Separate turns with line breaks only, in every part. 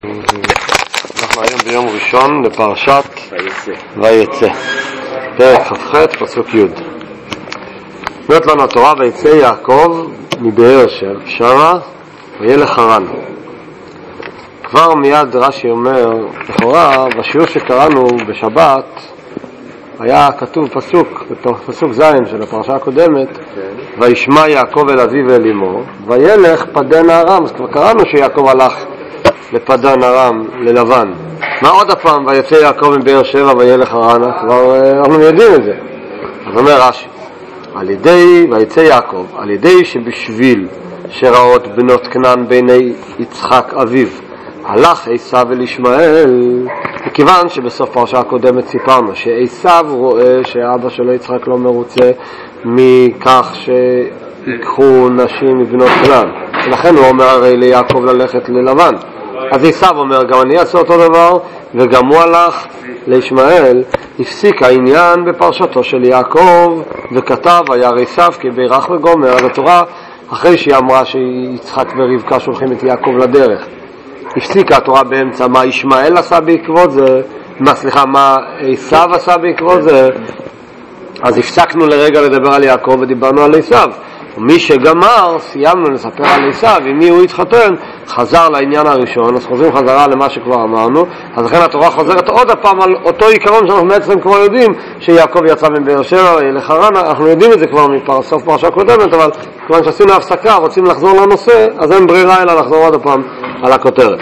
אנחנו היום ביום ראשון לפרשת ויצא, פרק כ"ח פסוק י'. אומרת לנו התורה: ויצא יעקב מבאר שבע וילך חרן. כבר מיד רש"י אומר, לכאורה בשיעור שקראנו בשבת היה כתוב פסוק ז' של הפרשה הקודמת, וישמע יעקב אל אביו ואל אמו וילך פדן ארם. אז כבר קראנו שיעקב הלך לפדן ארם ללבן. מה עוד הפעם ויצא יעקב מבאר שבע וילך חרן? כבר אנחנו יודעים את זה. אז אומר רש"י, על ידי ויצא יעקב, על ידי שבשביל שראות בנות כנען בעיני יצחק אביו הלך עשיו אל ישמעאל, מכיוון שבסוף פרשה הקודמת סיפרנו שעשיו רואה שאבא שלו יצחק לא מרוצה מכך שיקחו נשים מבנות כנען, ולכן הוא אומר הרי ליעקב ללכת ללבן. אז עשיו אומר גם אני אעשה אותו דבר, וגם הוא הלך לישמעאל. הפסיק העניין בפרשתו של יעקב וכתב וירא עשיו כי בירך וגומר. אז התורה אחרי שהיא אמרה שיצחק ורבקה שולחים את יעקב לדרך, הפסיקה התורה באמצע מה ישמעאל עשה בעקבות זה, מה עשיו עשה בעקבות זה. אז הפסקנו לרגע לדבר על יעקב ודיברנו על עשיו. ומי שגמר, סיימנו לספר על עשיו, עם מי הוא התחתן, חזר לעניין הראשון. אז חוזרים חזרה למה שכבר אמרנו. אז לכן התורה חוזרת עוד הפעם על אותו עיקרון שאנחנו בעצם כבר יודעים, שיעקב יצא מבאר שבע וילך חרן. אנחנו יודעים את זה כבר מסוף פרשה קודמת, אבל כיוון שעשינו הפסקה רוצים לחזור לנושא, אז אין ברירה אלא לחזור עוד הפעם על הכותרת.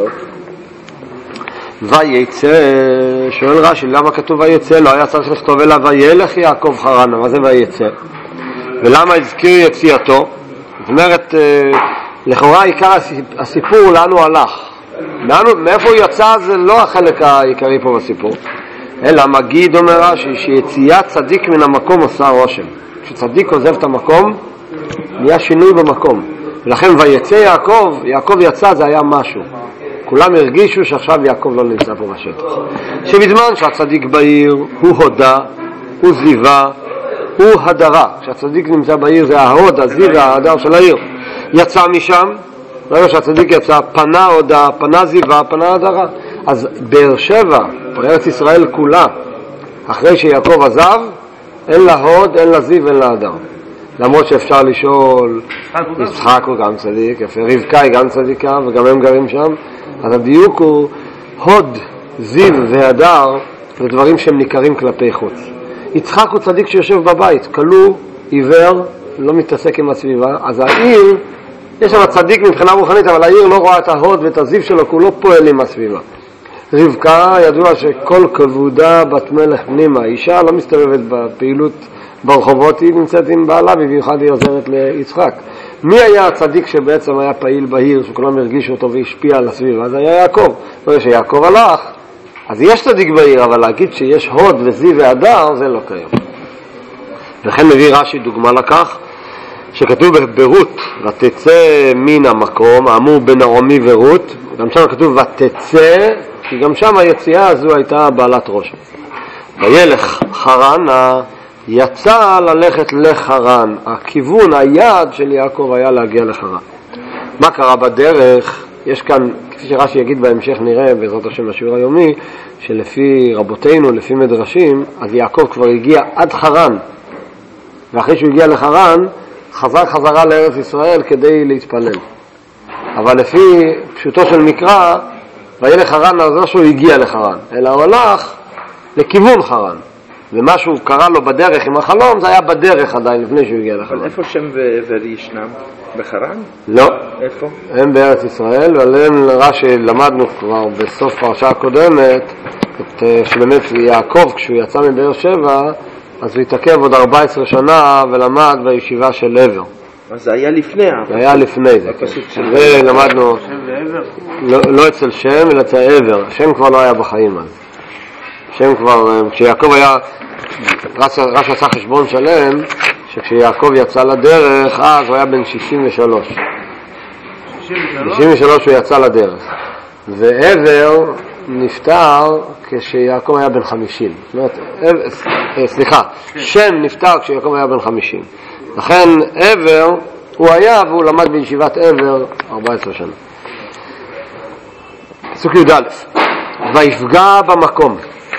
ויצא, שואל רש"י, למה כתוב ויצא? לא היה צריך לכתוב אלא וילך יעקב חרן. מה זה ויצא? ולמה הזכיר יציאתו? זאת אומרת, לכאורה עיקר הסיפור לאן הוא הלך. מאיפה הוא יצא זה לא החלק העיקרי פה בסיפור, אלא מגיד אומר רש"י שיציאת צדיק מן המקום עושה רושם. כשצדיק עוזב את המקום נהיה שינוי במקום, ולכן ויצא יעקב יצא זה היה משהו. כולם הרגישו שעכשיו יעקב לא נמצא פה בשטח, שבזמן שהצדיק בעיר הוא הודה, הוא זיווה, הוא הדרה. כשהצדיק נמצא בעיר זה ההוד, הזיו וההדר של העיר. יצא משם, ברגע שהצדיק יצא, פנה הודה, פנה זיווה, פנה הדרה. אז באר שבע, בארץ ישראל כולה, אחרי שיעקב עזב, אין לה הוד, אין לה זיו, אין לה הדר. למרות שאפשר לשאול, יצחק הוא גם צדיק, רבקה היא גם צדיקה וגם הם גרים שם. אז הדיוק הוא הוד, זיו והדר, זה דברים שהם ניכרים כלפי חוץ. יצחק הוא צדיק שיושב בבית, כלוא, עיוור, לא מתעסק עם הסביבה. אז העיר, יש שם צדיק מבחינה רוחנית, אבל העיר לא רואה את ההוד ואת הזיו שלו, כי הוא לא פועל עם הסביבה. רבקה, ידוע שכל כבודה בת מלך פנימה, אישה לא מסתובבת בפעילות ברחובות, היא נמצאת עם בעלה, במיוחד היא עוזרת ליצחק. מי היה הצדיק שבעצם היה פעיל בעיר, שכולם הרגישו אותו והשפיע על הסביבה? אז היה יעקב. ברגע שיעקב הלך, אז יש צדיק בעיר, אבל להגיד שיש הוד וזיו והדר זה לא קיים. לכן מביא רש"י דוגמה לכך שכתוב ברות ותצא מן המקום, האמור בנעמי ורות, גם שם כתוב ותצא, כי גם שם היציאה הזו הייתה בעלת ראש. וילך חרן, יצא ללכת לחרן. הכיוון, היעד של יעקב היה להגיע לחרן. מה קרה בדרך? יש כאן, כפי שרש"י יגיד בהמשך, נראה בעזרת השם השיעור היומי, שלפי רבותינו, לפי מדרשים, אז יעקב כבר הגיע עד חרן, ואחרי שהוא הגיע לחרן חזר חזרה לארץ ישראל כדי להתפלל. אבל לפי פשוטו של מקרא, וילך חרן, אז לא שהוא הגיע לחרן, אלא הוא הלך לכיוון חרן, ומשהו קרה לו בדרך עם החלום, זה היה בדרך עדיין לפני שהוא הגיע לחרן.
אבל איפה שם ועבר ישנם? בחרן?
לא.
איפה?
הם בארץ ישראל, ועליהם רש"י למדנו כבר בסוף פרשה הקודמת, שבאמת יעקב כשהוא יצא מבאר שבע, אז הוא התעכב עוד 14 שנה ולמד בישיבה של עבר.
אז זה היה לפני.
זה היה לפני זה. ולמדנו, לא אצל שם, אלא אצל עבר. שם כבר לא היה בחיים אז. שם כבר, כשיעקב היה, רש"י עשה חשבון שלם, שכשיעקב יצא לדרך, אז הוא היה בן 63. 63 הוא יצא לדרך. ועבר נפטר כשיעקב היה בן 50. זאת אומרת, שם נפטר כשיעקב היה בן 50. לכן עבר הוא היה, והוא למד בישיבת עבר 14 שנה. פסוק י"א, ויפגע במקום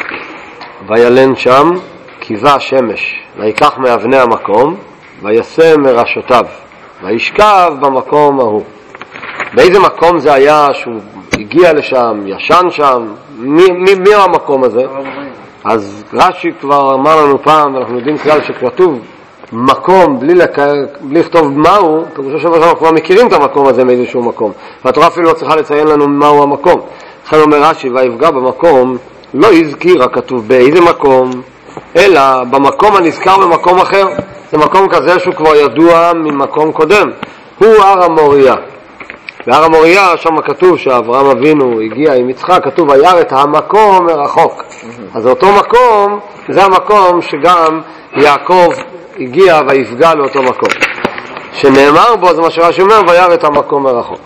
וילן שם, קיווה השמש, ויקח מאבני המקום וישם מראשותיו וישכב במקום ההוא. באיזה מקום זה היה שהוא הגיע לשם, ישן שם? מי המקום הזה? אז רש"י כבר אמר לנו פעם, אנחנו יודעים כלל שכתוב מקום בלי לכתוב מהו, פירושו של דבר שאנחנו כבר מכירים את המקום הזה מאיזשהו מקום, והתורה אפילו לא צריכה לציין לנו מהו המקום. לכן אומר רש"י, ויפגע במקום, לא הזכיר הכתוב באיזה מקום, אלא במקום הנזכר במקום אחר. זה מקום כזה שהוא כבר ידוע ממקום קודם, הוא הר המוריה. בהר המוריה שם כתוב שאברהם אבינו הגיע עם יצחק, כתוב וירא את המקום מרחוק. אז אותו מקום זה המקום שגם יעקב הגיע ויפגע לאותו מקום, שנאמר בו, זה מה שרש"י אומר, וירא את המקום מרחוק.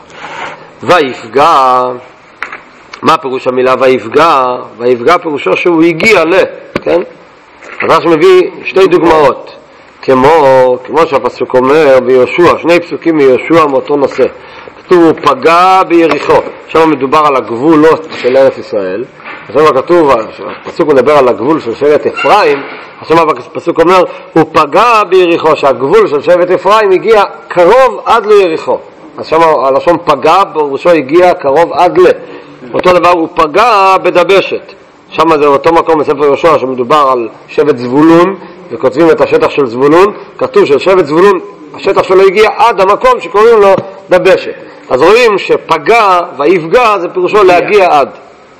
ויפגע, מה פירוש המילה ויפגע? ויפגע פירושו שהוא הגיע כן? אז רש"י מביא שתי דוגמאות, כמו שהפסוק אומר ביהושע, שני פסוקים מיהושע מאותו נושא. כתוב הוא פגע ביריחו, שם מדובר על הגבולות של ארץ ישראל. עכשיו כתוב, הפסוק מדבר על הגבול של שבט אפרים, עכשיו הפסוק אומר הוא פגע ביריחו, שהגבול של שבט אפרים הגיע קרוב עד ליריחו. אז שם הלשון פגע בראשו הגיע קרוב עד אותו דבר הוא פגע בדבשת, שם זה אותו מקום בספר יהושע שמדובר על שבט זבולון, וכותבים את השטח של זבולון, כתוב של שבט זבולון השטח שלו הגיע עד המקום שקוראים לו דבשת. אז רואים שפגע ויפגע זה פירושו להגיע עד.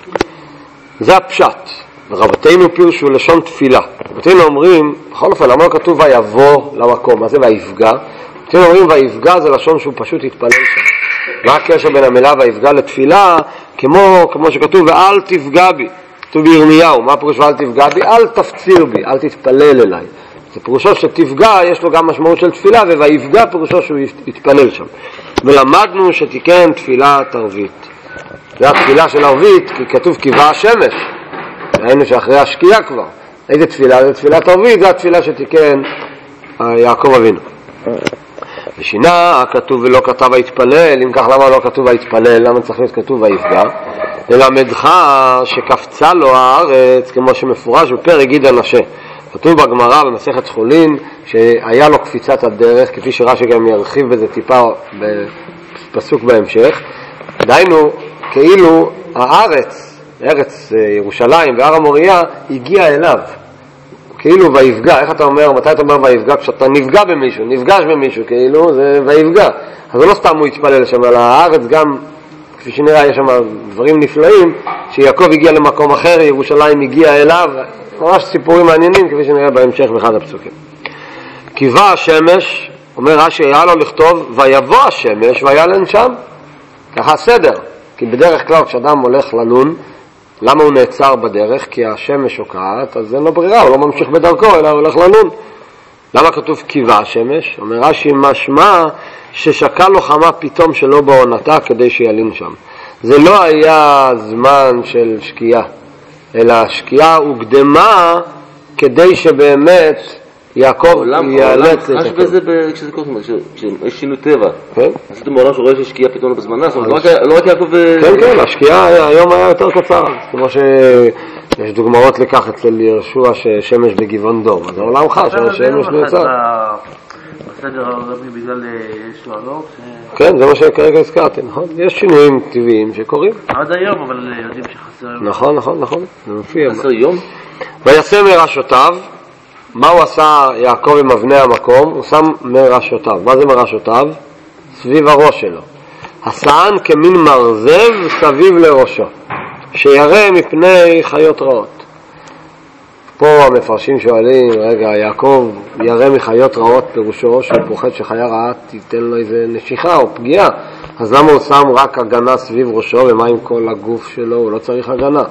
זה הפשט. רבותינו פירשו לשון תפילה. רבותינו אומרים, בכל אופן, למה לא כתוב ויבוא למקום? מה זה ויפגע? רבותינו אומרים ויפגע זה לשון שהוא פשוט יתפלל שם. מה הקשר בין המילה ויפגע לתפילה? כמו שכתוב ואל תפגע בי. כתוב בירמיהו, מה פירוש ואל תפגע בי? אל תפציר בי, אל תתפלל אליי. זה פירושו שתפגע יש לו גם משמעות של תפילה, ויפגע פירושו שהוא יתפלל שם. ולמדנו שתיקן תפילת ערבית. זה התפילה של ערבית, כי כתוב קיווה השמש. ראינו שאחרי השקיעה כבר. איזה תפילה? זה תפילת ערבית, זה התפילה שתיקן יעקב אבינו. בשינה כתוב ולא כתב היתפלל, אם כך למה לא כתוב היתפלל? למה צריך להיות כתוב ויפגע? ללמדך שקפצה לו הארץ, כמו שמפורש בפרק גיד הנשה. כתוב בגמרא במסכת חולין שהיה לו קפיצת הדרך, כפי שרש"י גם ירחיב בזה טיפה בפסוק בהמשך. דהיינו, כאילו הארץ, ארץ ירושלים והר המוריה, הגיע אליו. כאילו ויפגע, איך אתה אומר, מתי אתה אומר ויפגע? כשאתה נפגע במישהו, נפגש במישהו, כאילו זה ויפגע. אז לא סתם הוא יתפלל שם, אלא הארץ גם, כפי שנראה, יש שם דברים נפלאים, שיעקב הגיע למקום אחר, ירושלים הגיע אליו, ממש סיפורים מעניינים, כפי שנראה בהמשך באחד הפסוקים. קיווה השמש, אומר רש"י, היה לו לכתוב ויבוא השמש וילן שם, ככה סדר, כי בדרך כלל כשאדם הולך ללון, למה הוא נעצר בדרך? כי השמש שוקעת, אז אין לו ברירה, הוא לא ממשיך בדרכו, אלא הוא הולך ללון. למה כתוב קיווה השמש? אומר רש"י, משמע ששקע לו חמה פתאום שלא בעונתה כדי שילין שם. זה לא היה זמן של שקיעה, אלא השקיעה הוקדמה כדי שבאמת יעקב ייאלץ
רש"י בזה כשזה קורה, כשיש שינוי טבע. אז אתה מעולם שרואה ששקיעה פתאום בזמנה, לא רק יעקב...
כן, השקיעה היום היה יותר קצר, כמו שיש דוגמאות לכך אצל יהושע ששמש בגבעון דום, אז העולם חש שהשמש נעצר.
בסדר הרבי בגלל שואלות?
כן, זה מה שכרגע הזכרתי, נכון? יש שינויים טבעיים שקורים.
עד היום, אבל יודעים שחסר יום.
נכון, זה מופיע.
חסר יום?
וישם מראשותיו, מה הוא עשה יעקב עם אבני המקום? הוא שם מראשותיו. מה זה מראשותיו? סביב הראש שלו. עשן כמין מרזב סביב לראשו, שירא מפני חיות רעות. פה המפרשים שואלים, רגע, יעקב ירא מחיות רעות פירושו שהוא פוחד שחיה רעה תיתן לו איזה נשיכה או פגיעה, אז למה הוא שם רק הגנה סביב ראשו, ומה עם כל הגוף שלו? הוא לא צריך הגנה.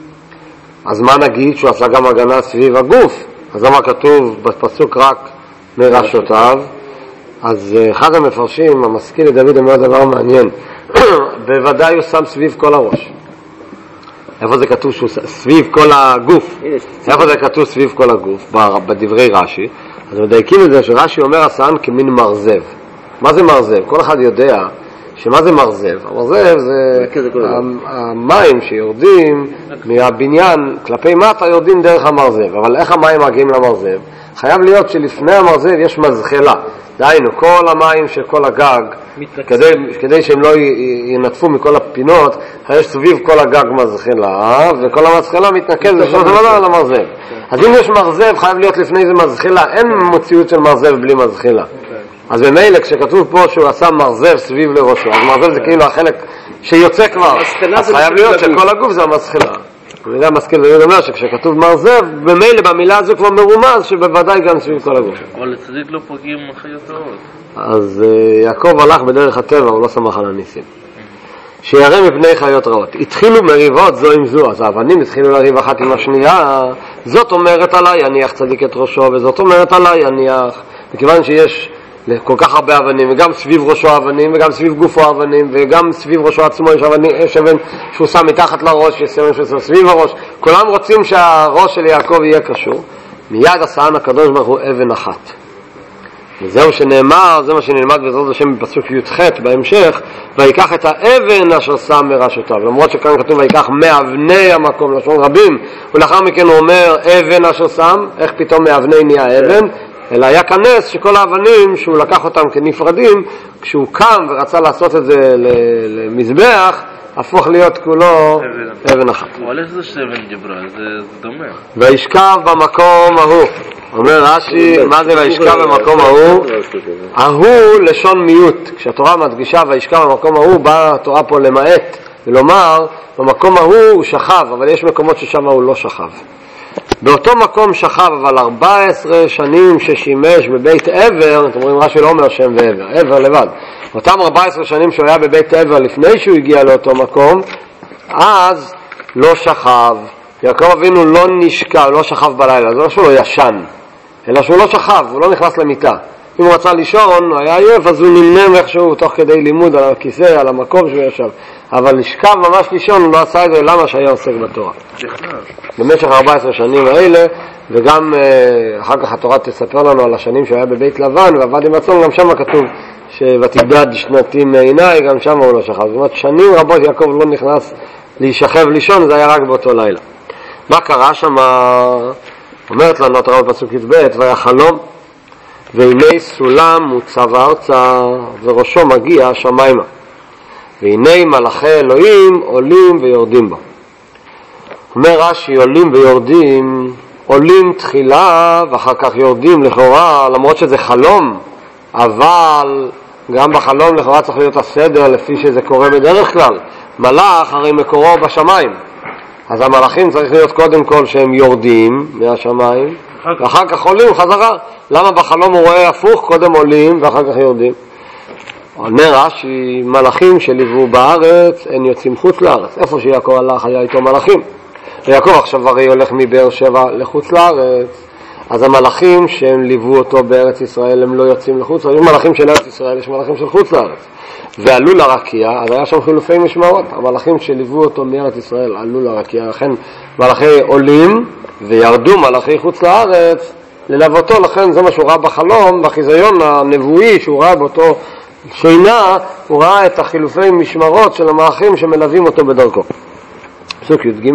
אז מה נגיד שהוא עשה גם הגנה סביב הגוף? אז למה כתוב בפסוק רק מראשותיו? אז אחד המפרשים, המשכיל לדוד, אומר דבר מעניין. בוודאי הוא שם סביב כל הראש. איפה זה כתוב שהוא סביב כל הגוף? איפה זה כתוב סביב כל הגוף? בדברי רש"י. אז מדייקים את זה שרש"י אומר עשן כמין מרזב. מה זה מרזב? כל אחד יודע שמה זה מרזב? המרזב זה המים שיורדים מהבניין כלפי מטה יורדים דרך המרזב, אבל איך המים מגיעים למרזב? חייב להיות שלפני המרזב יש מזחלה, דהיינו כל המים של כל הגג, כדי שהם לא ינטפו מכל הפינות, יש סביב כל הגג מזחלה, וכל המזחלה מתנקז בסופו של דבר על המרזב. אז אם יש מרזב חייב להיות לפני זה מזחלה, אין מציאות של מרזב בלי מזחלה. אז במילא כשכתוב פה שהוא עשה מרזב סביב לראשו, אז מרזב זה כאילו החלק שיוצא כבר, אז חייב להיות שכל הגוף זה המזחלה. וזה המשכיל ויוד אומר שכשכתוב מרזב, במילא במילה הזו כבר מרומז שבוודאי גם סביב כל הגוף.
אבל לצדיק לא פוגעים חיות רעות.
אז יעקב הלך בדרך הטבע, הוא לא שמח על הניסים. שירא מפני חיות רעות. התחילו מריבות זו עם זו, אז האבנים התחילו לריב אחת עם השנייה, זאת אומרת עליי יניח צדיק את ראשו, וזאת אומרת עליי יניח, מכיוון שיש כל כך הרבה אבנים, וגם סביב ראשו אבנים, וגם סביב גופו אבנים, וגם סביב ראשו עצמו יש אבן שהוא שם מתחת לראש, יש אבן שהוא שם סביב הראש, כולם רוצים שהראש של יעקב יהיה קשור. מיד עשן הקדוש ברוך הוא אבן אחת. וזהו שנאמר, זה מה שנלמד בעזרת השם בפסוק י"ח בהמשך, ויקח את האבן אשר שם מראשותיו, למרות שכאן כתוב ויקח מאבני המקום, לשון רבים, ולאחר מכן הוא אומר אבן אשר שם, איך פתאום מאבני נהיה אבן? אלא היה כנס שכל האבנים שהוא לקח אותם כנפרדים, כשהוא קם ורצה לעשות את זה למזבח, הפוך להיות כולו אבן אחת.
אבל איך זה שאבן דיברה? זה דומה.
וישכב במקום ההוא. אומר רש"י, מה זה וישכב במקום ההוא? ההוא לשון מיעוט. כשהתורה מדגישה וישכב במקום ההוא, באה התורה פה למעט ולומר, במקום ההוא הוא שכב, אבל יש מקומות ששם הוא לא שכב. באותו מקום שכב, אבל 14 שנים ששימש בבית עבר, אתם רואים רש"י לא אומר שם ועבר, עבר לבד. אותם 14 שנים שהוא היה בבית עבר לפני שהוא הגיע לאותו מקום, אז לא שכב. יעקב אבינו לא נשכב, לא שכב בלילה, זה לא שהוא לא ישן, אלא שהוא לא שכב, הוא לא נכנס למיטה. אם הוא רצה לישון, הוא היה עייף, אז הוא נמנם איכשהו תוך כדי לימוד על הכיסא, על המקום שהוא ישב. אבל לשכב ממש לישון, הוא לא עשה את זה, למה שהיה עוסק בתורה. במשך 14 שנים האלה, וגם אחר כך התורה תספר לנו על השנים שהוא היה בבית לבן, ועבד עם עצמו, גם שם כתוב ותיבד שנתי מעיניי, גם שם הוא לא שכב. זאת אומרת, שנים רבות יעקב לא נכנס להישכב לישון, זה היה רק באותו לילה. מה קרה שם? אומרת לנו התורה בפסוק י"ב, והיה חלום, והנה סולם מוצב ארצה, וראשו מגיע השמיימה. והנה מלאכי אלוהים עולים ויורדים בו. אומר רש"י, עולים ויורדים, עולים תחילה ואחר כך יורדים לכאורה, למרות שזה חלום, אבל גם בחלום לכאורה צריך להיות הסדר לפי שזה קורה בדרך כלל. מלאך הרי מקורו בשמיים, אז המלאכים צריך להיות קודם כל שהם יורדים מהשמיים ואחר כך עולים חזרה. למה בחלום הוא רואה הפוך, קודם עולים ואחר כך יורדים? אומר רש"י, מלאכים שליוו בארץ הם יוצאים חוץ לארץ. איפה שיעקב הלך היה איתו מלאכים, ויעקב עכשיו הרי הולך מבאר שבע לחוץ לארץ, אז המלאכים שהם ליוו אותו בארץ ישראל הם לא יוצאים לחוץ לארץ. יש מלאכים של ארץ ישראל, יש מלאכים של חוץ לארץ. ועלו לרקיע, אז היה שם חילופי משמרות. המלאכים שליוו אותו מארץ ישראל עלו לרקיע, לכן מלאכי עולים וירדו מלאכי חוץ לארץ ללוותו. לכן זה מה שהוא ראה בחלום, בחיזיון הנבואי שהוא ראה באותו שינה, הוא ראה את החילופי משמרות של המלאכים שמלווים אותו בדרכו. פסוק י"ג,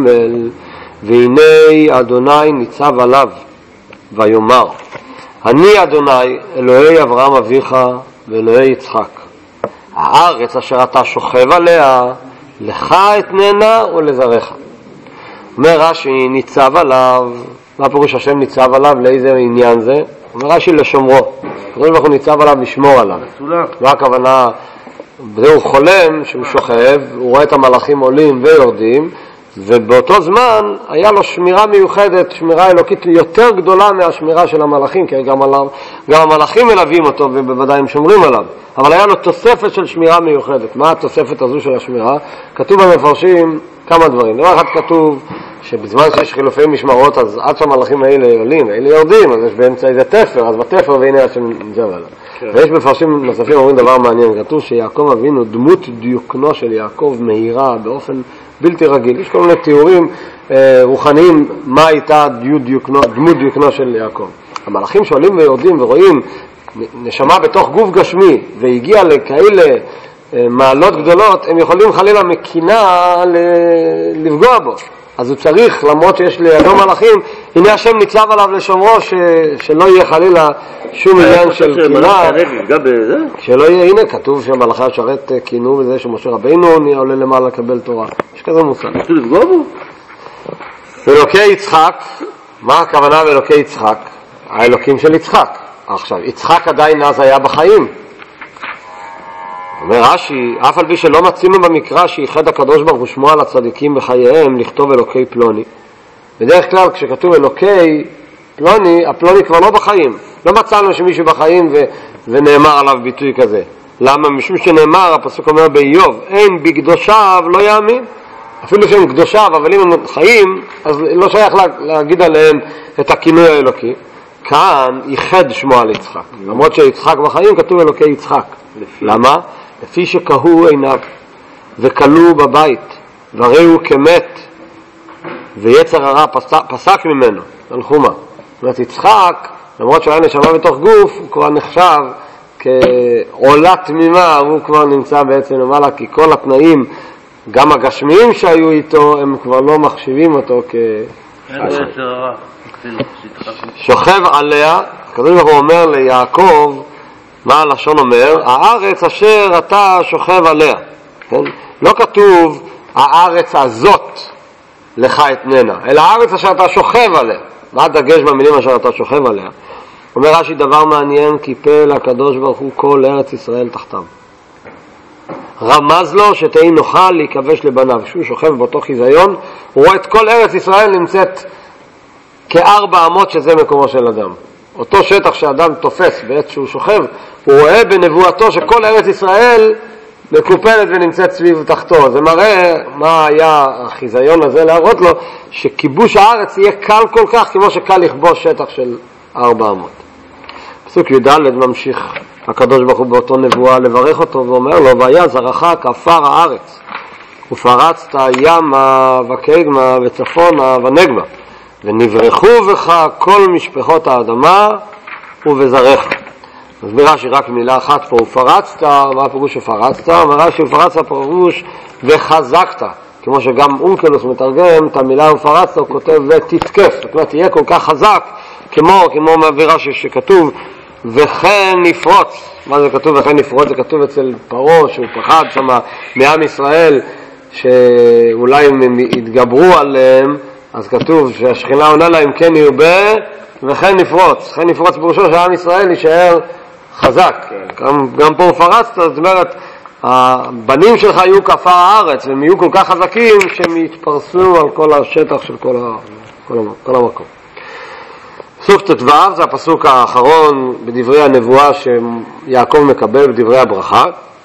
והנה אדוני ניצב עליו ויאמר, אני אדוני אלוהי אברהם אביך ואלוהי יצחק, הארץ אשר אתה שוכב עליה לך אתננה ולזרעך. אומר רש"י, ניצב עליו, מה פירוש השם ניצב עליו, לאיזה עניין זה? אומר רש"י, לשומרו. הקדוש ברוך הוא ניצב עליו לשמור עליו. מה הכוונה? זהו חולם שהוא שוכב, הוא רואה את המלאכים עולים ויורדים, ובאותו זמן היה לו שמירה מיוחדת, שמירה אלוקית יותר גדולה מהשמירה של המלאכים, כי גם המלאכים מלווים אותו ובוודאי הם שומרים עליו, אבל היה לו תוספת של שמירה מיוחדת. מה התוספת הזו של השמירה? כתוב במפרשים כמה דברים. דבר אחד כתוב שבזמן שיש חילופי משמרות, אז עד שהמלאכים האלה עולים, האלה יורדים, אז יש באמצע איזה תפר, אז בתפר והנה השם נמצא עליו. ויש מפרשים נוספים אומרים דבר מעניין, כתוב שיעקב אבינו, דמות דיוקנו של יעקב מהירה באופן בלתי רגיל. יש כל מיני תיאורים רוחניים מה הייתה דמות דיוקנו של יעקב. המלאכים שעולים ויורדים ורואים נשמה בתוך גוף גשמי והגיע לכאלה מעלות גדולות, הם יכולים חלילה מקינה לפגוע בו. אז הוא צריך, למרות שיש לידו מלאכים, הנה השם ניצב עליו לשומרו, שלא יהיה חלילה שום עניין של קינה. שלא יהיה, הנה כתוב שמלאכי השרת קינו בזה שמשה רבינו עולה למעלה לקבל תורה. יש כזה מושג.
אפילו לפגוע בו?
אלוקי יצחק, מה הכוונה באלוקי יצחק? האלוקים של יצחק. עכשיו, יצחק עדיין אז היה בחיים. אומר רש"י, אף על פי שלא מצינו במקרא שייחד הקדוש ברוך הוא שמו על הצדיקים בחייהם לכתוב אלוקי פלוני. בדרך כלל כשכתוב אלוקי פלוני, הפלוני כבר לא בחיים. לא מצאנו שמישהו בחיים ונאמר עליו ביטוי כזה. למה? משום שנאמר, הפסוק אומר באיוב, אין בקדושיו לא יאמין. אפילו שהם קדושיו, אבל אם הם חיים, אז לא שייך להגיד עליהם את הכינוי האלוקי. כאן ייחד שמו על יצחק. למרות שיצחק בחיים כתוב אלוקי יצחק. למה? לפי שקהו עיניו וקלו בבית וראו כמת ויצר הרע פסק ממנו. תנחומה. זאת אומרת, יצחק, למרות שהוא היה נשמה בתוך גוף, הוא כבר נחשב כעולה תמימה, הוא כבר נמצא בעצם למעלה, כי כל התנאים, גם הגשמיים שהיו איתו, הם כבר לא מחשיבים אותו שוכב עליה. הקדוש ברוך הוא אומר ליעקב, מה הלשון אומר? הארץ אשר אתה שוכב עליה. כן? לא כתוב הארץ הזאת לך אתננה, אלא הארץ אשר אתה שוכב עליה. מה הדגש במילים אשר אתה שוכב עליה? אומר רש"י דבר מעניין, קיפל הקדוש ברוך הוא כל ארץ ישראל תחתיו. רמז לו שתהי נוכל להיכבש לבניו. כשהוא שוכב באותו חיזיון, הוא רואה את כל ארץ ישראל נמצאת כ4 אמות, שזה מקומו של אדם. אותו שטח שאדם תופס בעת שהוא שוכב, הוא רואה בנבואתו שכל ארץ ישראל מקופלת ונמצאת סביב תחתו. זה מראה מה היה החיזיון הזה להראות לו, שכיבוש הארץ יהיה קל כל כך כמו שקל לכבוש שטח של 400. פסוק י"ד ממשיך הקדוש ברוך הוא באותו נבואה לברך אותו ואומר לו, והיה זרעך כעפר הארץ ופרצת ימה וקדמה וצפונה ונגבה ונברחו בך כל משפחות האדמה ובזרעך. אז ברש"י רק מילה אחת פה, ופרצת, מה הפירוש שפרצת? אומר רש"י, ופרצת פירוש וחזקת, כמו שגם אונקלוס מתרגם את המילה ופרצת, הוא כותב ותתקף, זאת אומרת תהיה כל כך חזק כמו ברש"י שכתוב וכן נפרוץ. מה זה כתוב וכן נפרוץ? זה כתוב אצל פרעה שהוא פחד שם מעם ישראל שאולי הם יתגברו עליהם, אז כתוב שהשכינה עונה להם כן ירבה וכן נפרוץ. כן נפרוץ פירושו שעם ישראל יישאר חזק. גם פה פרצת, זאת אומרת הבנים שלך יהיו כעפר הארץ והם יהיו כל כך חזקים שהם יתפרסו על כל השטח של כל המקום. פסוק ט"ו זה הפסוק האחרון בדברי הנבואה שיעקב מקבל בדברי הברכה.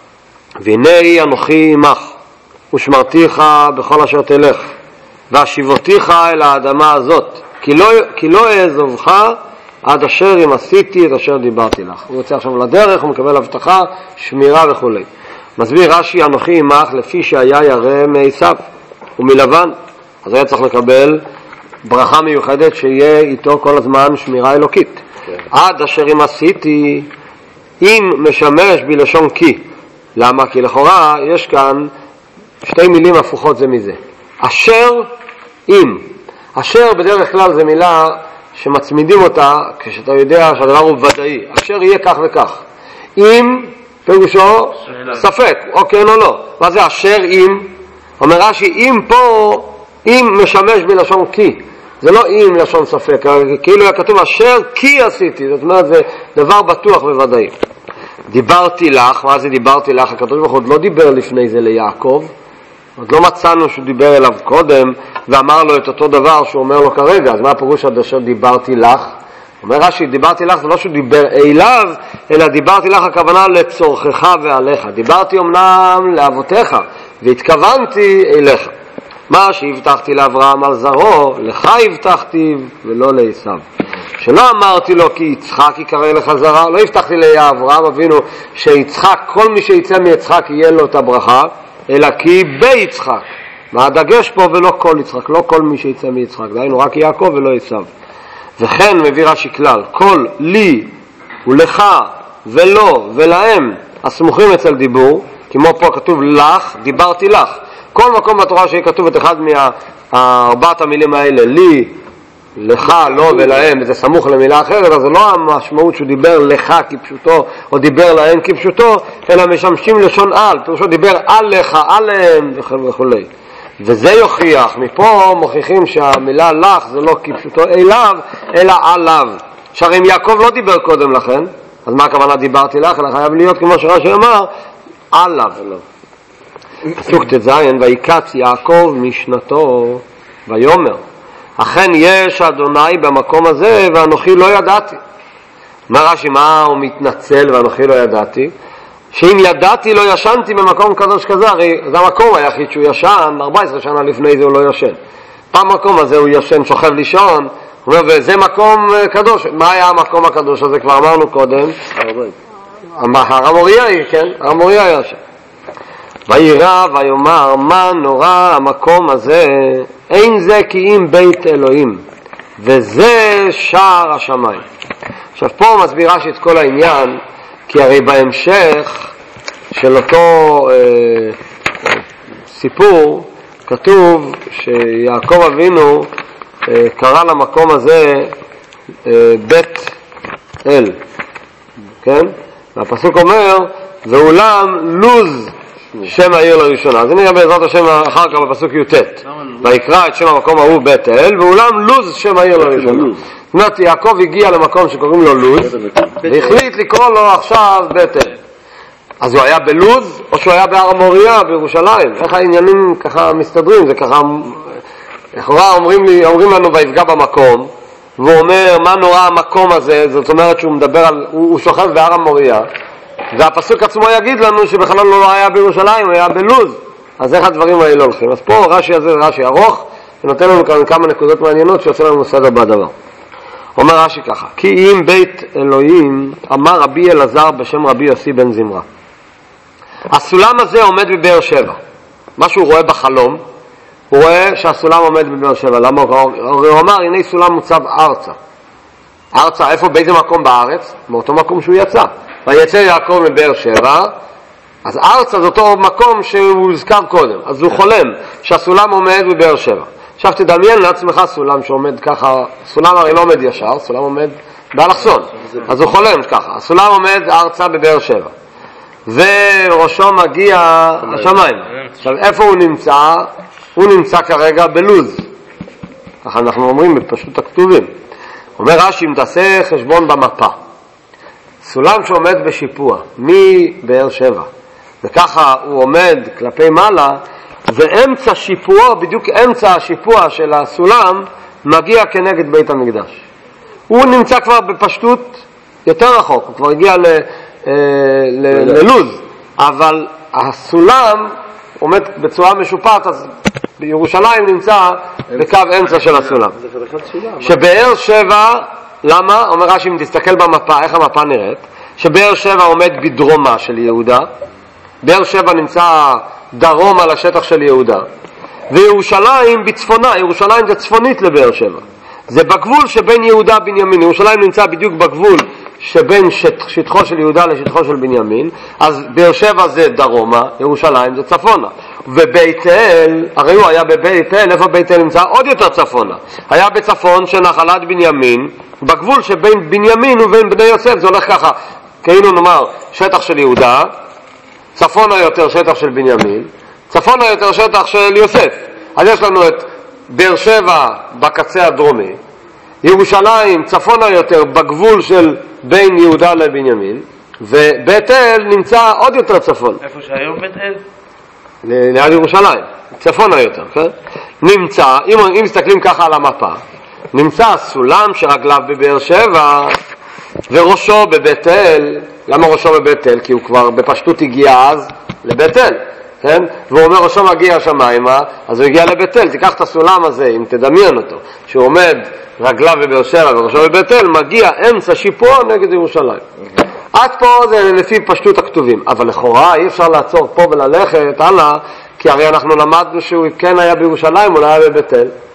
והנה אנוכי עמך ושמרתיך בכל אשר תלך והשיבותיך אל האדמה הזאת כי לא אעזובך עד אשר אם עשיתי את אשר דיברתי לך. הוא יוצא עכשיו לדרך, הוא מקבל הבטחה, שמירה וכו'. מסביר רש"י, אנוכי עמך לפי שהיה ירא מעשיו ומלבן. אז היה צריך לקבל ברכה מיוחדת שיהיה איתו כל הזמן שמירה אלוקית. עד אשר אם עשיתי, אם משמש בלשון כי. למה? כי לכאורה יש כאן 2 מילים הפוכות זה מזה. אשר אם. אשר בדרך כלל זה מילה שמצמידים אותה כשאתה יודע שהדבר הוא ודאי. אשר יהיה כך וכך. אם פירושו ספק, או כן או לא. מה זה אשר אם? אומר רש"י, אם פה, אם משמש בלשון כי. זה לא אם לשון ספק, כאילו היה כתוב אשר כי עשיתי. זאת אומרת זה דבר בטוח וודאי. דיברתי לך, מה זה דיברתי לך? הקדוש ברוך הוא עוד לא דיבר לפני זה ליעקב. עוד לא מצאנו שהוא דיבר אליו קודם ואמר לו את אותו דבר שהוא אומר לו כרגע. אז מה הפירוש עד אשר דיברתי לך? אומר רש"י, דיברתי לך זה לא שהוא דיבר אליו, אלא דיברתי לך הכוונה לצורכך ועליך. דיברתי אמנם לאבותיך והתכוונתי אליך. מה שהבטחתי לאברהם על זרעו, לך הבטחתי ולא לעשיו. שלא אמרתי לו כי יצחק יקרא לך זרע, לא הבטחתי לאברהם אבינו שיצחק, כל מי שיצא מיצחק יהיה לו את הברכה, אלא כי ביצחק. מה הדגש פה? ולא כל יצחק, לא כל מי שיצא מיצחק, דהיינו רק יעקב ולא עשיו. וכן מביא רש"י כלל, כל לי ולך ולא ולהם הסמוכים אצל דיבור, כמו פה כתוב לך, דיברתי לך. כל מקום בתורה שיהיה כתוב את אחד מהארבעת המילים האלה, לי, לך, לא ולהם, וזה סמוך למילה אחרת, אז זה לא המשמעות שהוא דיבר לך כפשוטו, או דיבר להם כפשוטו, אלא משמשים לשון על, פירושו דיבר עליך, עליהם וכו'. וזה יוכיח, מפה מוכיחים שהמילה לך זה לא כפשוטו אליו, אלא עליו. שהרי אם יעקב לא דיבר קודם לכן, אז מה הכוונה דיברתי לך? אלא חייב להיות כמו שרש"י אמר, עליו. פסוק ט"ז, ויקץ יעקב משנתו ויאמר, אכן יש אדוני במקום הזה ואנוכי לא ידעתי. מה רש"י, מה הוא מתנצל ואנוכי לא ידעתי? שאם ידעתי לא ישנתי במקום קדוש כזה, הרי זה המקום היחיד שהוא ישן, 14 שנה לפני זה הוא לא ישן. במקום הזה הוא ישן, שוכב לישון, הוא אומר, וזה מקום קדוש. מה היה המקום הקדוש הזה? כבר אמרנו קודם. הר המוריה, כן? הר המוריה היה שם. וירא ויאמר, מה נורא המקום הזה, אין זה כי אם בית אלוהים, וזה שער השמיים. עכשיו פה מסבירה שאת כל העניין, כי הרי בהמשך של אותו סיפור כתוב שיעקב אבינו קרא למקום הזה בית אל, כן? והפסוק אומר, ואולם לוז שם העיר לראשונה. אז נראה בעזרת השם אחר כך בפסוק י"ט, ויקרא את שם המקום ההוא בית אל, ואולם לוז שם העיר לראשונה. זאת אומרת, יעקב הגיע למקום שקוראים לו לוז, והחליט לקרוא לו עכשיו בית אל. אז הוא היה בלוז, או שהוא היה בהר המוריה בירושלים? איך העניינים ככה מסתדרים? זה ככה, לכאורה אומרים לנו ויפגע במקום, והוא אומר, מה נורא המקום הזה? זאת אומרת שהוא מדבר על, הוא שוכב בהר המוריה, והפסוק עצמו יגיד לנו שבכלל לא היה בירושלים, הוא היה בלוז. אז איך הדברים האלה הולכים? אז פה רש"י הזה רש"י ארוך, ונותן לנו כאן כמה נקודות מעניינות שיוצא לנו סדר בדבר. אומר רש"י ככה, כי אם בית אלוהים, אמר רבי אלעזר בשם רבי יוסי בן זמרה, הסולם הזה עומד בבאר שבע. מה שהוא רואה בחלום, הוא רואה שהסולם עומד בבאר שבע. למה? הוא אמר, הנה סולם מוצב ארצה. ארצה, איפה? באיזה מקום בארץ? מאותו מקום שהוא יצא. ויצא יעקב מבאר שבע, אז ארצה זה אותו מקום שהוא הזכר קודם. אז הוא חולם שהסולם עומד בבאר שבע. עכשיו תדמיין לעצמך סולם שעומד ככה, סולם הרי לא עומד ישר, סולם עומד באלכסון. אז הוא חולם ככה, הסולם עומד ארצה בבאר שבע. וראשו מגיע השמיים. עכשיו איפה הוא נמצא? הוא נמצא כרגע בלוז. ככה אנחנו אומרים בפשוט הכתובים. אומר רש"י, אם תעשה חשבון במפה, סולם שעומד בשיפוע מבאר שבע, וככה הוא עומד כלפי מעלה, ואמצע שיפוע, בדיוק אמצע השיפוע של הסולם, מגיע כנגד בית המקדש. הוא נמצא כבר בפשטות יותר רחוק, הוא כבר הגיע ללוז, אבל הסולם עומד בצורה משופעת, אז בירושלים נמצא בקו אמצע של הסולם. שבאר שבע, למה? אומר רש"י, אם תסתכל במפה, איך המפה נראית? שבאר שבע עומד בדרומה של יהודה, באר שבע נמצא דרום על השטח של יהודה, וירושלים בצפונה, ירושלים זה צפונית לבאר שבע. זה בגבול שבין יהודה בנימין, ירושלים נמצא בדיוק בגבול שבין שטחו של יהודה לשטחו של בנימין, אז באר שבע זה דרומה, ירושלים זה צפונה. ובית אל, הרי הוא היה בבית אל, איפה בית אל נמצא? עוד יותר צפונה. היה בצפון של נחלת בנימין, בגבול שבין בנימין ובין בני יוסף, זה הולך ככה, כאילו נאמר שטח של יהודה, צפונה יותר שטח של בנימין, צפונה יותר שטח של יוסף. אז יש לנו את באר שבע בקצה הדרומי, ירושלים צפונה יותר בגבול של בין יהודה לבנימין, ובית אל נמצא עוד יותר צפון.
איפה שהיום בית אל?
ליד ירושלים, צפונה יותר, כן? נמצא, אם מסתכלים ככה על המפה, נמצא הסולם שרגליו בבאר שבע וראשו בבית אל. למה ראשו בבית אל? כי הוא כבר בפשטות הגיע אז לבית אל, כן? והוא אומר ראשו מגיע השמיימה, אז הוא הגיע לבית אל. תיקח את הסולם הזה, אם תדמיין אותו, שהוא עומד רגליו בבאר שבע וראשו בבית אל, מגיע אמצע שיפוע נגד ירושלים. עד פה זה לפי פשטות הכתובים, אבל לכאורה אי אפשר לעצור פה וללכת הלאה, כי הרי אנחנו למדנו שהוא כן היה בירושלים, הוא לא היה בבית אל.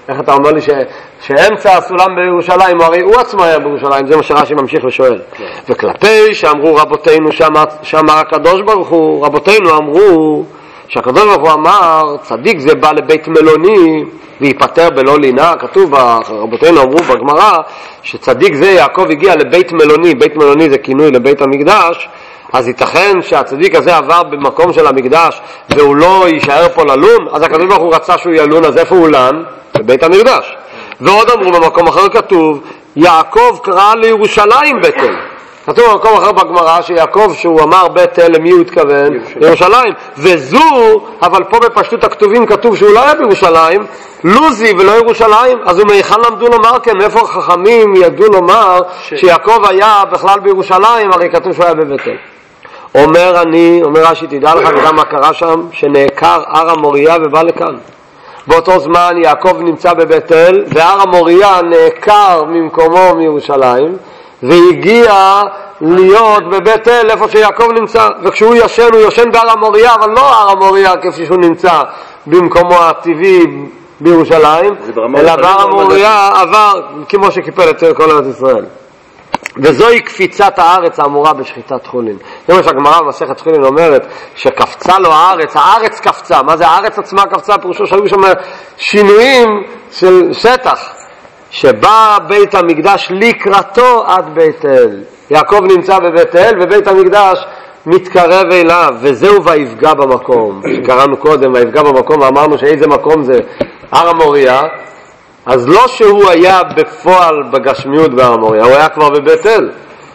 איך אתה אומר לי שאמצע הסולם בירושלים, הרי הוא עצמו היה בירושלים, זה מה שרש"י ממשיך ושואל. וכלפי שאמרו רבותינו, שאמר הקדוש ברוך הוא, רבותינו אמרו, שהקדוש ברוך הוא אמר, צדיק זה בא לבית מלוני ויפטר בלא לינה. כתוב, רבותינו אמרו בגמרא, שצדיק זה יעקב הגיע לבית מלוני, בית מלוני זה כינוי לבית המקדש, אז ייתכן שהצדיק הזה עבר במקום של המקדש והוא לא יישאר פה ללון, אז הקדוש ברוך הוא רצה שהוא ילון, אז איפה הוא לן? בבית המקדש. ועוד אמרו במקום אחר כתוב, יעקב קרא לירושלים בית אל. כתוב במקום אחר בגמרא שיעקב שהוא אמר בית אל, למי הוא התכוון? ירושלים. וזו, אבל פה בפשטות הכתובים כתוב שהוא לא היה בירושלים, לוזי ולא ירושלים, אז הוא מהיכן למדו לומר כן, מאיפה החכמים ידעו לומר שיעקב היה בכלל בירושלים, הרי כתוב שהוא היה בבית אל. אומר רש"י, תדע לך גם מה קרה שם, שנעקר הר המוריה ובא לכאן. באותו זמן יעקב נמצא בבית אל, והר המוריה נעקר ממקומו מירושלים, והגיע להיות בבית אל איפה שיעקב נמצא. וכשהוא ישן, הוא ישן בהר המוריה, אבל לא הר המוריה כפי שהוא נמצא במקומו הטבעי בירושלים, אלא בהר המוריה עבר כמו שקיפל את כל ארץ ישראל. וזוהי קפיצת הארץ האמורה בשחיטת חולין. זה מה שהגמרא במסכת חולין אומרת, שקפצה לו הארץ קפצה. מה זה הארץ עצמה קפצה? פירושו שהיו שם שינויים של שטח, שבא בית המקדש לקראתו עד בית אל. יעקב נמצא בבית אל ובית המקדש מתקרב אליו, וזהו ויפגע במקום שקראנו קודם, ויפגע במקום, ואמרנו שאיזה מקום זה? הר המוריה. אז לא שהוא היה בפועל בגשמיות בהר המוריה, הוא היה כבר בבית אל.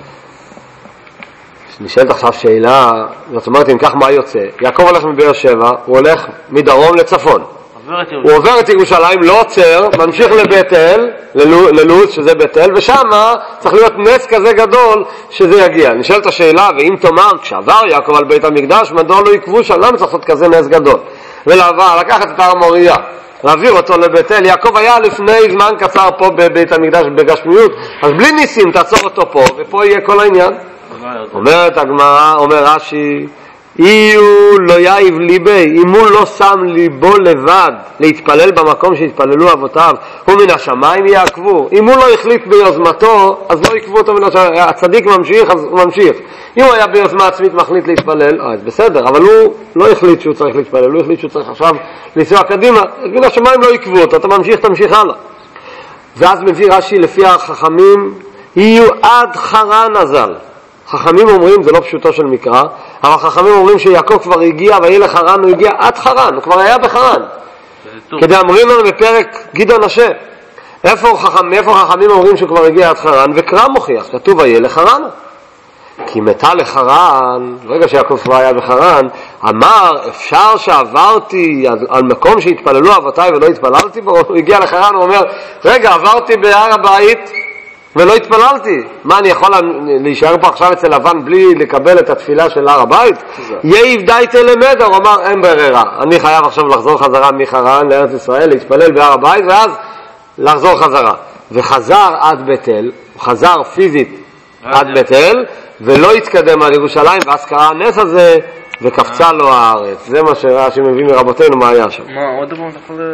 נשאלת עכשיו שאלה, זאת אומרת, אם כך מה יוצא? יעקב הולך מבאר שבע, הוא הולך מדרום לצפון, הוא עובר את ירושלים, לא עוצר, ממשיך לבית אל, ללוז שזה בית אל, ושם צריך להיות נס כזה גדול שזה יגיע. נשאלת השאלה, ואם תאמר, כשעבר יעקב על בית המקדש, מדוע לא יקבו שם? למה צריך לעשות כזה נס גדול? לקחת את הר המוריה, להעביר אותו לבית אל. יעקב היה לפני זמן קצר פה בבית המקדש בגשמיות, אז בלי ניסים תעצור אותו פה, ופה יהיה כל העניין. אומרת הגמרא, אומר רש"י, איהו לא יאיב ליבי, אם הוא לא שם ליבו לבד להתפלל במקום שהתפללו אבותיו, הוא מן השמיים יעקבו. אם הוא לא החליט ביוזמתו, אז לא יקבו אותו מן השמיים. הצדיק ממשיך, אז הוא ממשיך. אם הוא היה ביוזמה עצמית מחליט להתפלל, אז בסדר, אבל הוא לא החליט שהוא צריך להתפלל, הוא החליט שהוא צריך עכשיו לנסוע קדימה, אז מן השמיים לא יקבו אותו, אתה תמשיך הלאה. ואז מביא רש"י לפי החכמים, יהיו עד חרן הזל. חכמים אומרים, זה לא פשוטו של מקרא, אבל חכמים אומרים שיעקב כבר הגיע, וילך חרן, הוא הגיע עד חרן, הוא כבר היה בחרן. כדי אמרים לנו בפרק גדעון השם, מאיפה חכמים אומרים שהוא כבר הגיע עד חרן? וקרא מוכיח, כתוב וילך חרן. כי מתה לחרן, ברגע שיעקב כבר היה בחרן, אמר, אפשר שעברתי על מקום שהתפללו אבותיי ולא התפללתי בו? הוא הגיע לחרן, הוא אומר, רגע, עברתי בהר הבית ולא התפללתי. מה, אני יכול להישאר פה עכשיו אצל לבן בלי לקבל את התפילה של הר הבית? יאיב דייתא למדר, הוא אמר, אין ברירה, אני חייב עכשיו לחזור חזרה מחרן לארץ ישראל, להתפלל בהר הבית, ואז לחזור חזרה. וחזר עד בית אל, הוא חזר פיזית עד בית אל, ולא התקדם על ירושלים, ואז קרה הנס הזה, וקפצה לו הארץ. זה מה שרש"י מביא מרבותינו, מה היה שם.
מה, עוד פעם אתה יכול...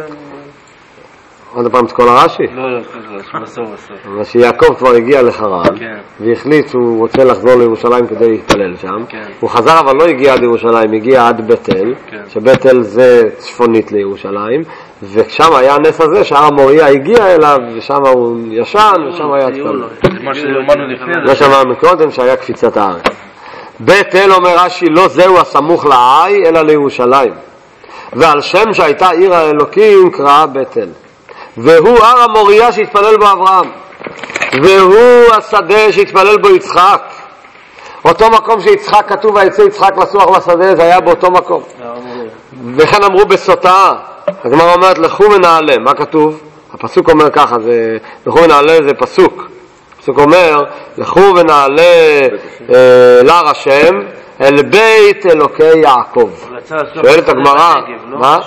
עוד פעם את כל הרש"י?
לא, בסוף.
אבל שיעקב כבר הגיע לחרן, והחליט שהוא רוצה לחזור לירושלים כדי להתפלל שם. הוא חזר אבל לא הגיע עד ירושלים, הגיע עד בית אל, שבית אל זה צפונית לירושלים, ושם היה הנס הזה שהר המוריה הגיע אליו, ושם הוא ישן, ושם היה צפון.
מה שאמרנו לפני זה.
מה שאמרנו קודם, שהיה קפיצת הארץ. בית אל, אומר רש"י, לא זהו הסמוך לעי, אלא לירושלים. ועל שם שהייתה עיר האלוקים קרא בית אל. והוא הר המוריה שהתפלל בו אברהם, והוא השדה שהתפלל בו יצחק. אותו מקום שיצחק כתוב ויצא יצחק לסוח לשדה, זה היה באותו מקום. וכן אמרו בסוטה, הגמרא אומרת לכו ונעלה. מה כתוב? הפסוק אומר ככה, לכו ונעלה זה פסוק. הפסוק אומר לכו ונעלה להר השם אל בית אלוקי יעקב. שואלת הגמרא, מה?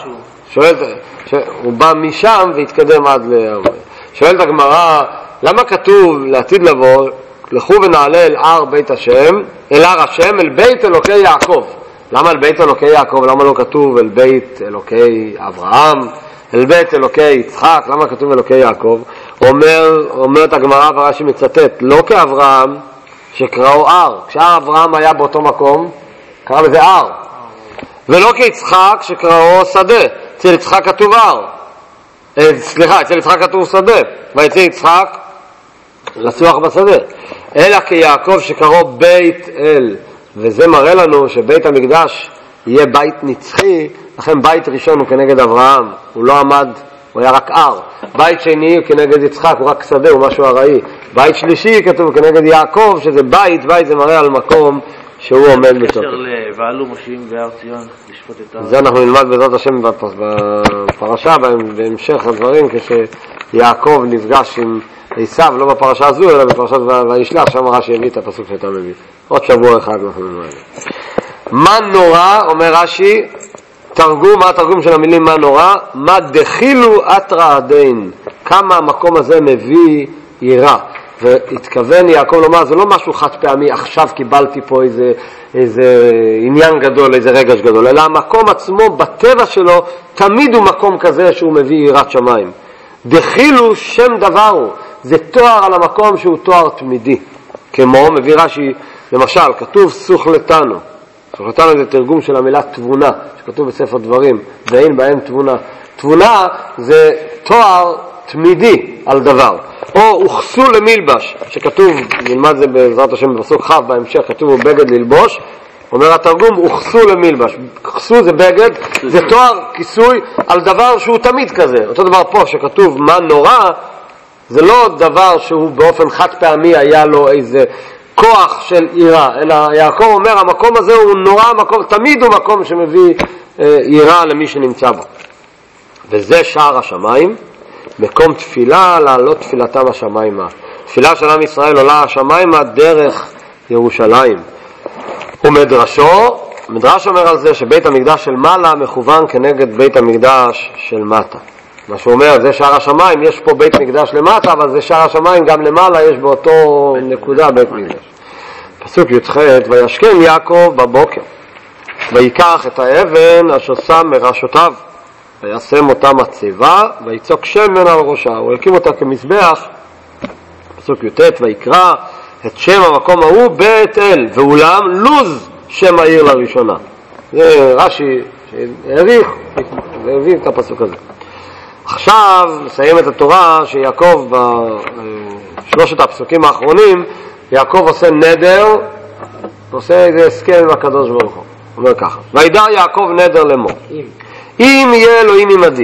הוא בא משם והתקדם עד שואלת הגמרא, למה כתוב לעתיד לבוא לכו ונעלה אל הר בית השם, אל הר השם, אל בית אלוקי יעקב? למה אל בית אלוקי יעקב? למה לא כתוב אל בית אלוקי אברהם, אל בית אלוקי יצחק. למה כתוב אלוקי יעקב? אומרת הגמרא ורש"י מצטט, לא כאברהם שקראו הר, כשהר אברהם היה באותו מקום קרא לזה הר, ולא כיצחק שקראו שדה, אצל יצחק כתוב הר, אצל יצחק כתוב שדה, ויצא יצחק לצוח בשדה, אלא כיעקב שקראו בית אל, וזה מראה לנו שבית המקדש יהיה בית נצחי. לכן בית ראשון הוא כנגד אברהם, הוא לא עמד, הוא היה רק הר. בית שני הוא כנגד יצחק, הוא רק שדה, הוא משהו הראי. בית שלישי כתוב כנגד יעקב, שזה בית, בית זה מראה על מקום שהוא עומד בתוקף.
ועלו מושיעים בהר ציון לשפוט את ההר.
זה אנחנו נלמד בעזרת השם בפרשה, בהמשך הדברים, כשיעקב נפגש עם עשיו, לא בפרשה הזו, אלא בפרשת וישלח, שם רש"י הביא את הפסוק שאתה מביא. עוד שבוע אחד אנחנו נלמד. מה נורא, אומר רש"י, תרגום, מה התרגום של המילים מה נורא? מה דחילו אתרא הדין, כמה המקום הזה מביא יראה. והתכוון יעקב לומר, זה לא משהו חד פעמי, עכשיו קיבלתי פה איזה עניין גדול, איזה רגש גדול, אלא המקום עצמו בטבע שלו תמיד הוא מקום כזה שהוא מביא יראת שמיים. דחילו שם דבר הוא, זה תואר על המקום שהוא תואר תמידי. כמו מביא רש"י, למשל, כתוב סוכלתנו. סוכלתנו זה תרגום של המילה תבונה, שכתוב בספר דברים, ואין בהם תבונה. תבונה זה תואר תמידי על דבר. או הוכסו למלבש, שכתוב, נלמד זה בעזרת השם בפסוק ח' בהמשך, כתוב הוא בגד ללבוש, אומר התרגום, הוכסו למלבש. הוכסו זה בגד, זה תואר כיסוי על דבר שהוא תמיד כזה. אותו דבר פה שכתוב מה נורא, זה לא דבר שהוא באופן חד פעמי היה לו איזה כוח של עירה, אלא יעקב אומר המקום הזה הוא נורא, מקום, תמיד הוא מקום שמביא עירה למי שנמצא בו. וזה שער השמיים, מקום תפילה לעלות תפילתם השמיימה. תפילה של עם ישראל עולה השמיימה דרך ירושלים. מדרש אומר על זה שבית המקדש של מעלה מכוון כנגד בית המקדש של מטה. מה שהוא אומר, זה שער השמיים, יש פה בית מקדש למטה, אבל זה שער השמיים גם למעלה, יש באותו נקודה בית מקדש. פסוק י"ח, וישכם יעקב בבוקר, ויקח את האבן אשר שם מראשותיו, וישם אותה מצבה, ויצוק שמן על ראשה, הוא הקים אותה כמזבח. פסוק י"ט, ויקרא את שם המקום ההוא בית אל, ואולם לוז שם העיר לראשונה. זה רש"י שהעריך והביא את הפסוק הזה. עכשיו מסיים את התורה שיעקב בשלושת הפסוקים האחרונים, יעקב עושה נדר, עושה איזה הסכם עם הקדוש ברוך הוא. הוא אומר ככה, וידע יעקב נדר לאמור, אם יהיה אלוהים עמדי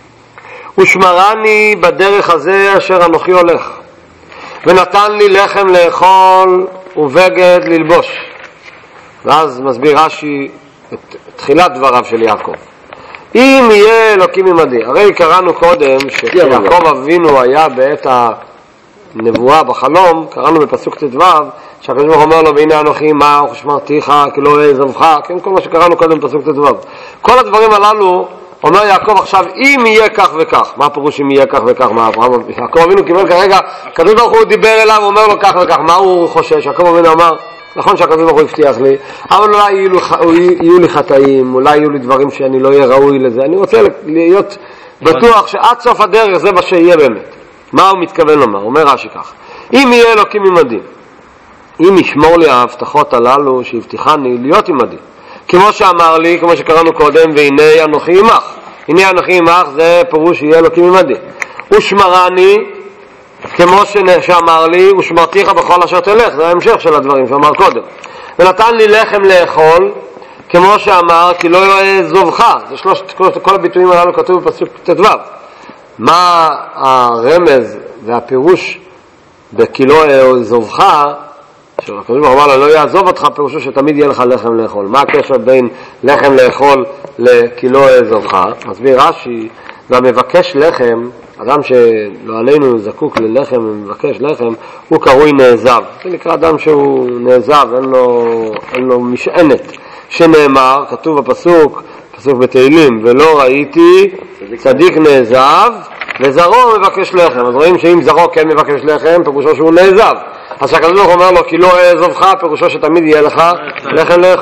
ושמרני בדרך הזה אשר אנוכי הולך, ונתן לי לחם לאכול ובגד ללבוש. ואז מסביר רש"י את תחילת דבריו של יעקב, אם יהיה אלוקים עמדי. הרי קראנו קודם שיעקב אבינו היה בעת הנבואה בחלום, קראנו בפסוק ט"ו שהקדוש ברוך הוא אומר לו והנה אנוכי עמך ושמרתיך כי לא אעזבך, כן, כל מה שקראנו קודם בפסוק ט"ו. כל הדברים הללו אומר יעקב עכשיו אם יהיה כך וכך. מה הפירוש אם יהיה כך וכך? מה יעקב אבינו קיבל כרגע, הקדוש ברוך הוא דיבר אליו ואומר לו כך וכך, מה הוא חושש? יעקב אבינו אמר נכון שהקדוש ברוך הוא הבטיח לי, אבל אולי יהיו לי חטאים, אולי יהיו לי דברים שאני לא אהיה ראוי לזה, אני רוצה להיות בטוח שעד סוף הדרך זה מה שיהיה באמת. מה הוא מתכוון לומר? אומר רש"י כך, אם יהיה אלוקים עמדי, אם ישמור לי ההבטחות הללו שהבטיחני להיות עמדי, כמו שאמר לי, כמו שקראנו קודם, והנה אנוכי עמך. הנה אנוכי עמך זה פירוש שיהיה אלוקים עמדי. ושמרני, כמו שאמר לי, ושמרתיך בכל אשר תלך, זה ההמשך של הדברים שאמר קודם. ונתן לי לחם לאכול, כמו שאמר, כי לא אעזבך. זה כל הביטויים הללו כתוב בפסוק ט"ו. מה הרמז והפירוש בכי לא אעזבך, שהקדוש ברוך הוא אמר לו לא יעזוב אותך, פירושו שתמיד יהיה לך לחם לאכול. מה הקשר בין לחם לאכול לכי לא אעזבך? מסביר רש"י, והמבקש לחם, אדם שלא עלינו זקוק ללחם ומבקש לחם, הוא קרוי נעזב. זה נקרא אדם שהוא נעזב, אין לו משענת. שנאמר, כתוב בפסוק, פסוק בתהילים, ולא ראיתי צדיק נעזב וזרעו מבקש לחם. אז רואים שאם זרעו כן מבקש לחם, פירושו שהוא נעזב. אז שהקדוש ברוך הוא אומר לו כי לא אעזבך, פירושו שתמיד יהיה לך לחם לאכול.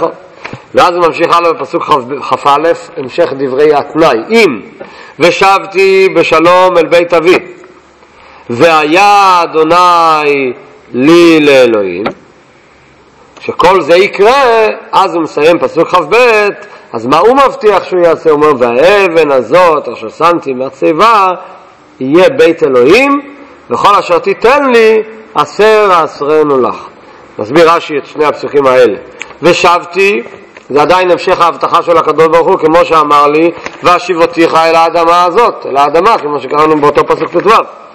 ואז הוא ממשיך הלאה בפסוק כ"א, המשך דברי התנאי. אם ושבתי בשלום אל בית אבי והיה אדוני לי לאלוהים, שכל זה יקרה, אז הוא מסיים פסוק כ"ב. אז מה הוא מבטיח שהוא יעשה? הוא אומר, והאבן הזאת אשר שמתי מהצבא יהיה בית אלוהים, וכל אשר תיתן לי אעשרנו לך. נסביר רש"י את שני הפסוקים האלה. ושבתי, זה עדיין המשך ההבטחה של הקדוש ברוך הוא, כמו שאמר לי, והשיבותיך אל האדמה הזאת, אל האדמה, כמו שקראנו באותו פסוק פסוק.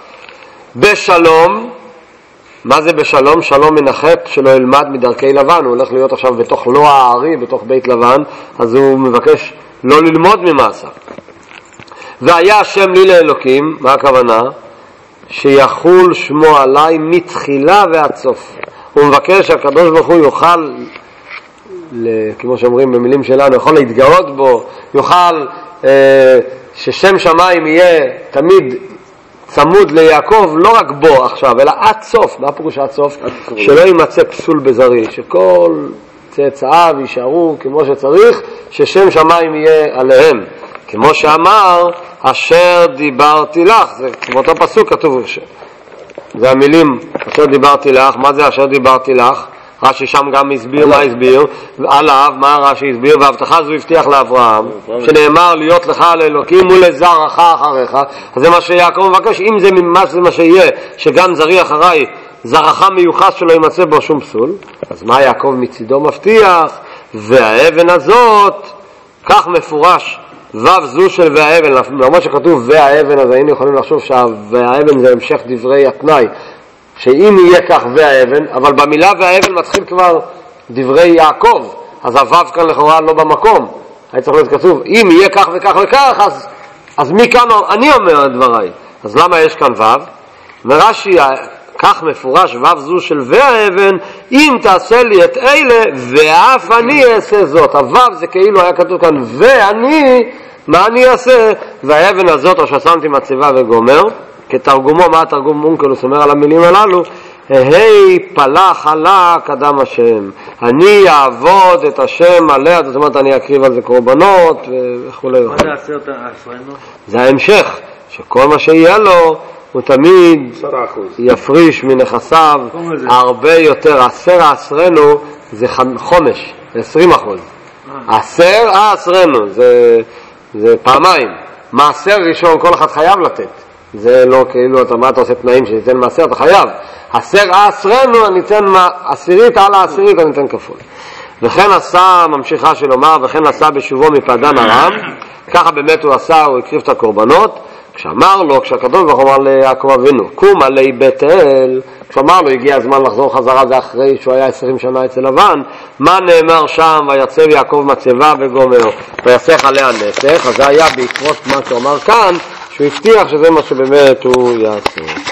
בשלום, מה זה בשלום? שלום מן החטא שלא ילמד מדרכי לבן. הוא הולך להיות עכשיו בתוך לא הארי, בתוך בית לבן, אז הוא מבקש לא ללמוד ממעשה. והיה השם לי לאלוקים, מה הכוונה? שיחול שמו עליי מתחילה ועד סוף. הוא מבקש שהקדוש ברוך הוא יוכל, כמו שאומרים במילים שלנו, יכול להתגאות בו, יוכל ששם שמיים יהיה תמיד צמוד ליעקב, לא רק בו עכשיו, אלא עד סוף. מה פירוש עד סוף? שלא יימצא פסול בזרי, שכל צאצאיו יישארו כמו שצריך, ששם שמיים יהיה עליהם. כמו שאמר, אשר דיברתי לך, זה באותו פסוק כתוב, זה המילים, אשר דיברתי לך. מה זה אשר דיברתי לך? רש"י שם גם הסביר מה הסביר, עליו מה רש"י הסביר, והבטחה זו הבטיח לאברהם, שנאמר להיות לך לאלוקים ולזרעך אחריך. אז זה מה שיעקב מבקש, אם זה מה שיהיה, שגם זרי אחריי, זרעך מיוחס שלא יימצא בו שום פסול. אז מה יעקב מצידו מבטיח? והאבן הזאת, כך מפורש, וו זו של והאבן, למרות שכתוב והאבן, אז היינו יכולים לחשוב שהאבן זה המשך דברי התנאי, שאם יהיה כך והאבן, אבל במילה והאבן מתחיל כבר דברי יעקב, אז הוו כאן לכאורה לא במקום, היה צריך להיות כתוב אם יהיה כך וכך וכך, אז מי כאן אני אומר את דבריי, אז למה יש כאן וו? ורש"י כך מפורש, וו זו של והאבן, אם תעשה לי את אלה ואף אני אעשה זאת. הוו זה כאילו היה כתוב כאן ואני, מה אני אעשה? והאבן הזאת אשר שמתי מצבה וגומר, כתרגומו, מה התרגום אונקלוס אומר על המילים הללו? היי פלח עלה קדם השם, אני אעבוד את השם עליה, זאת אומרת אני אקריב על זה קורבנות וכו'.
מה זה עשרנו?
זה ההמשך, שכל מה שיהיה לו הוא תמיד יפריש מנכסיו הרבה יותר. עשרנו זה חומש, זה 20%. עשרנו זה פעמיים. מעשר ראשון כל אחד חייב לתת, זה לא כאילו מה אתה עושה תנאים שניתן מעשר, אתה חייב. עשרנו אני אתן עשירית על העשירית, אני אתן כפול. וכן עשה, ממשיכה שלומר, וכן עשה בשובו מפדן ארם, ככה באמת הוא עשה, הוא הקריב את הקורבנות. כשאמר לו, כשהקדוש ברוך הוא אמר ליעקב אבינו, קום עלי בית אל, כשאמר לו הגיע הזמן לחזור חזרה, זה אחרי שהוא היה 20 שנה אצל לבן, מה נאמר שם? ויצב יעקב מצבה וגומר ויסך עליה נסך. אז זה היה בעקבות מה שהוא אמר כאן, שהוא הבטיח שזה מה שבאמת הוא יעשה.